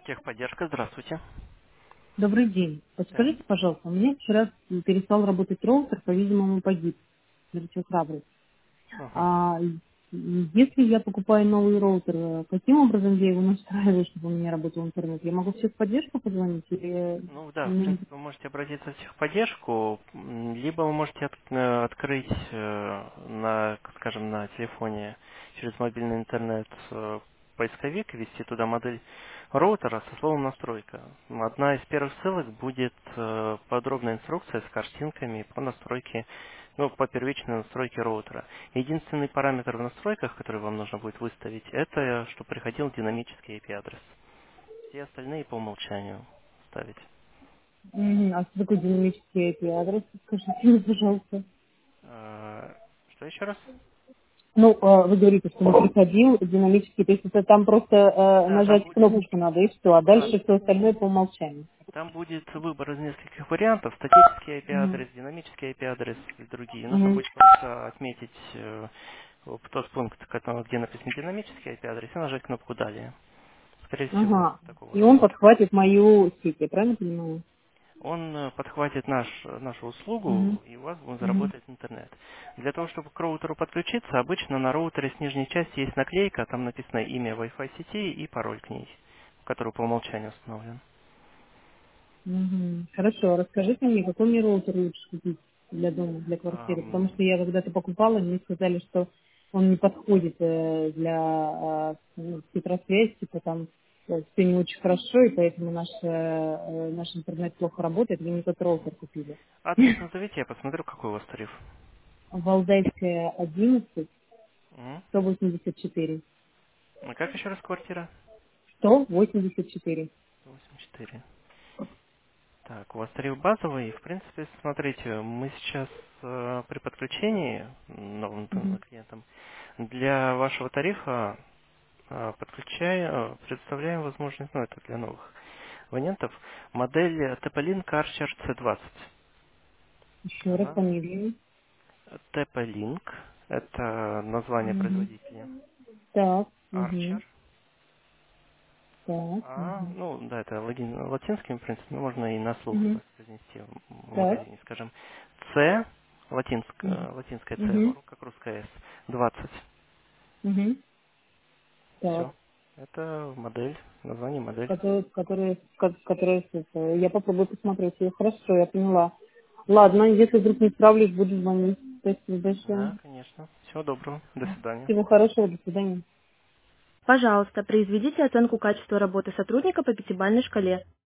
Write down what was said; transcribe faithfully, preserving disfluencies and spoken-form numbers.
Техподдержка, здравствуйте. Добрый день. Да. Подскажите, пожалуйста, у меня вчера перестал работать роутер, по-видимому, погиб. Горячо храбрый. Мгм. А м, если я покупаю новый роутер, э, каким образом я его настраиваю, чтобы у меня работал интернет? Я могу все в поддержку позвонить или... Ну да, в м, принципе, вы можете обратиться в техподдержку, м, либо вы можете от- э, открыть э, на, как скажем, на телефоне через мобильный интернет э, поисковик и ввести туда модель роутера со словом настройка. Одна из первых ссылок будет э, подробная инструкция с картинками по настройке, ну, по первичной настройке роутера. Единственный параметр в настройках, который вам нужно будет выставить, это чтобы приходил динамический ай пи-адрес. Все остальные по умолчанию ставить. м, А что такое динамический ай пи-адрес? Скажите мне, пожалуйста. Э, Что еще раз? Ну, э, вы говорите, что он приходил динамический, то есть это там просто э, Да, там нажать будет, кнопочку надо и все, а да, дальше все остальное по умолчанию. там будет выбор из нескольких вариантов. Статический Мгм. ай пи-адрес, динамический ай пи-адрес и другие. Нужно Мгм. будет просто отметить э, вот тот пункт, который- где написан динамический ай пи-адрес, и нажать кнопку «Далее». Скорее всего, Ага. такого И он рода. подхватит мою сеть, я правильно понимаю? Он э, подхватит наш, нашу Мгм. услугу, и у вас будет Мгм. заработать интернет. Для того, чтобы к роутеру подключиться, обычно на роутере с нижней части есть наклейка, там написано имя Wi-Fi сети и пароль к ней, который по умолчанию установлен. Мгм. Хорошо, расскажите мне, какой мне роутер лучше купить для дома, для квартиры? Потому Ам, что я когда-то покупала, мне сказали, что он не подходит э, для э, ну, спектросвязи, типа там все не очень хорошо, и поэтому наш, э, э, наш интернет плохо работает, вы не тот роутер купили. Адрес назовите, я посмотрю, какой у вас тариф. Валдайская одиннадцать, М? сто восемьдесят четыре. А как еще раз квартира? сто восемьдесят четыре. восемьдесят четыре. Так, у вас тариф базовый. В принципе, смотрите, мы сейчас э, при подключении новым т- Мгм. клиентам для вашего тарифа э, подключаем, э, представляем возможность, ну это для новых абонентов, модель Тепалин Archer си двадцать. Еще раз Она фамилию. Тепалink, это название Мгм. производителя. Так. Archer. Угу. Так. А, Угу. ну да, это логин латинским, в принципе, но можно и на слух Угу. произнести в в Так. магазине, скажем. С, Мгм. латинская, латинская С, Мгм. как русская С, двадцать. Мгм. Так. Все. Это модель, название модель. Которые, которые, ко- которые, это, я попробую посмотреть ее. Хорошо, я поняла. Ладно, если вдруг не справлюсь, буду звонить. Спасибо большое. Да, конечно. Всего доброго. До свидания. Всего хорошего, до свидания. Пожалуйста, произведите оценку качества работы сотрудника по пятибалльной шкале.